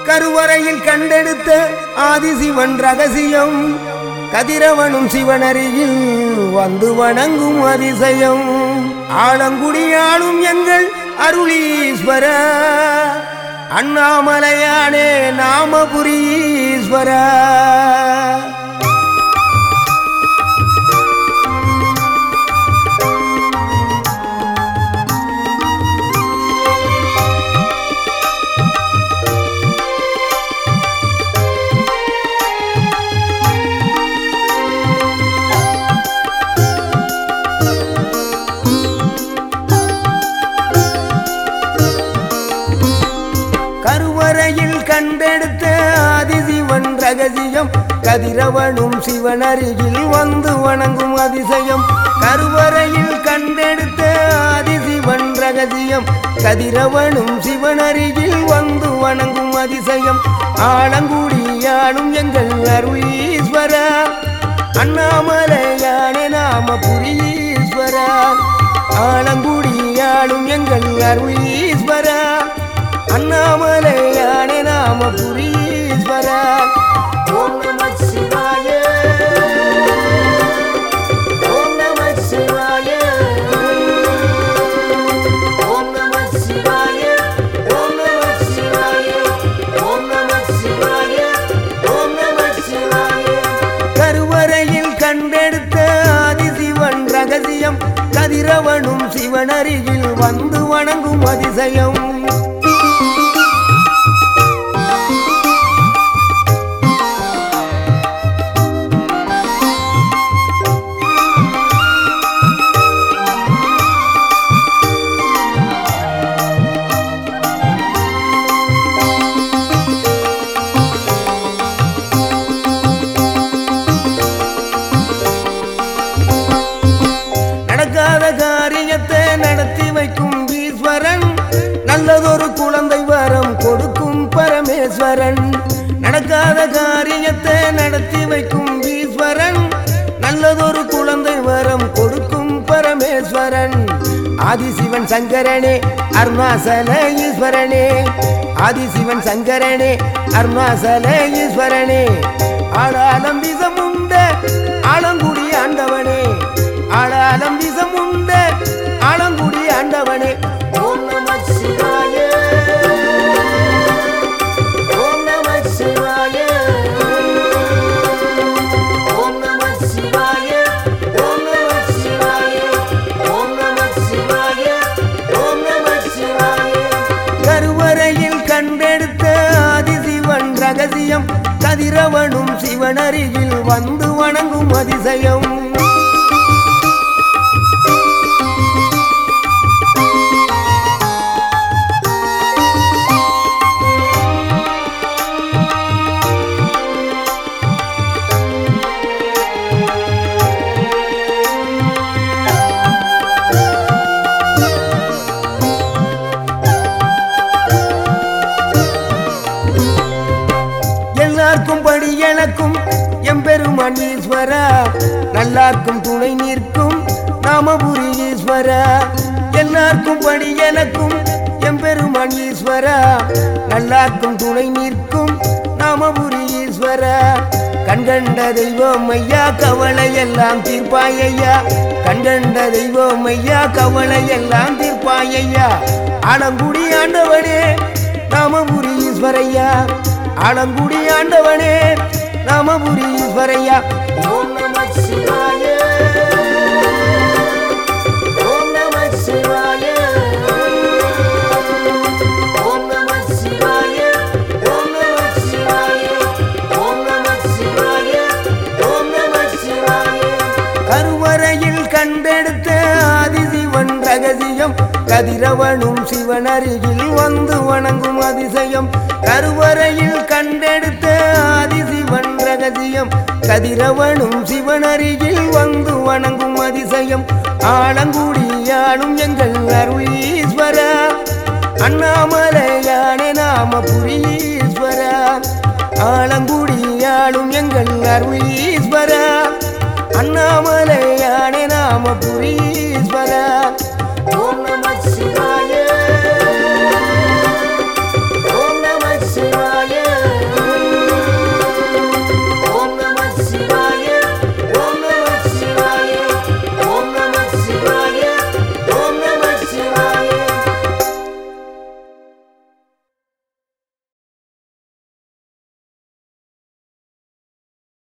கருவறையில் கண்டெடுத்த ஆதிசிவன் ரகசியம் கதிரவனும் சிவனருகில் வந்து வணங்கும் அதிசயம் ஆலங்குடியாளும் எங்கள் அருளீஸ்வர அண்ணாமலையானே நாமபுரீஸ்வர கண்டெடுத்த ஆதிசிவன் ரகசியம் கதிரவனும் சிவனருகில் வந்து வணங்கும் அதிசயம் கருவறையில் கண்டெடுத்த ஆதிசிவன் ரகசியம் கதிரவனும் சிவனருகில் வந்து வணங்கும் அதிசயம் ஆலங்குடியாளும் எங்கள் அருளீஸ்வர அண்ணாமலையானே நாமபுரீஸ்வர ஆலங்குடியாளும் எங்கள் அருளீஸ்வர அண்ணாமலையானே நாமபுரீஸ்வர ஓம் நம சிவாய ஓம் நம சிவாய ஓம் நம சிவாய ஓம் நம சிவாய ஓம் நம சிவாய ஓம் நம சிவாய கருவறையில் கண்டெடுத்த ஆதிசிவன் ரகசியம் கதிரவனும் சிவனருகில் வந்து வணங்கும் அதிசயம் காரியத்தை நடத்தி வைக்கும் ஈஸ்வரன் நல்லதொரு குழந்தை வரம் கொடுக்கும் பரமேஸ்வரன் நடக்காத காரியத்தை நடத்தி வைக்கும் ஈஸ்வரன் நல்லதொரு குழந்தை வரம் கொடுக்கும் பரமேஸ்வரன் ஆதிசிவன் சங்கரனே அருணாசல ஈஸ்வரனே ஆதிசிவன் சங்கரனே அருணாசல ஈஸ்வரனே ஆளாலம் விசமுண்ட ஆலங்குடி ஆண்டவனே ஆளாலம் விசமுண்ட ஆலங்குடி ஆண்டவனே ஓம் நம சிவாய ஓம் நம சிவாய ஓம் நம சிவாய ஓம் நம சிவாய ஓம் நம சிவாய ஓம் நம சிவாய கருவறையில் கண்டெடுத்த ஆதிசிவன் ரகசியம் கதிரவனும் சிவனருகில் வந்து வணங்கும் அதிசயம் எல்லாருக்கும் படி எனக்கும் எம்பெருமான் ஈஸ்வரா நல்லார்க்கும் துணை நிற்கும் நாமபுரி ஈஸ்வரா எல்லாருக்கும் படி எனக்கும் எம்பெருமான் ஈஸ்வரா நல்லார்க்கும் துணை நிற்கும் நாமபுரி ஈஸ்வரா கண்கண்ட தெய்வம் ஐயா கவலை எல்லாம் தீர்ப்பாயையா கண்கண்ட தெய்வம் ஐயா கவலை எல்லாம் தீர்ப்பாயையா ஆலங்குடி ஆண்டவனே நாமபுரி ஈஸ்வரையா ஆலங்குடி ஆண்டவனே நாமபுரி ஈஸ்வரையா ஓம் நம சிவாய ஓம் நம சிவாய ஓம் நம சிவாய ஓம் நம சிவாய ஓம் நம சிவாய ஓம் நம சிவாய கருவறையில் கண்டெடுத்த ஆதிசிவன் ரகசியம் கதிரவனும் சிவனருகில் வந்து வணங்கும் அதிசயம் கருவறையில் கண்டெடுத்த ஆதிசிவன் ரகசியம் கதிரவனும் சிவனருகில் வந்து வணங்கும் அதிசயம் ஆலங்குடியாளும் எங்கள் அருளீஸ்வர அண்ணாமலையானே நாமபுரீஸ்வர ஆலங்குடியாளும் எங்கள் அருளீஸ்வர அண்ணாமலையானே நாமபுரீஸ்வர ஓம் நம சிவாய